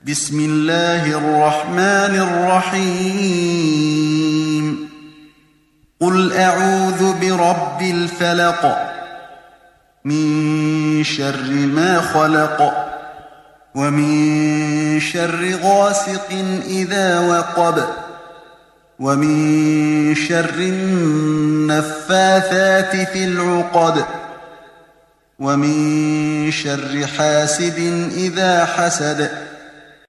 بسم الله الرحمن الرحيم قل أعوذ برب الفلق من شر ما خلق ومن شر غاسق إذا وقب ومن شر النفاثات في العقد ومن شر حاسد إذا حسد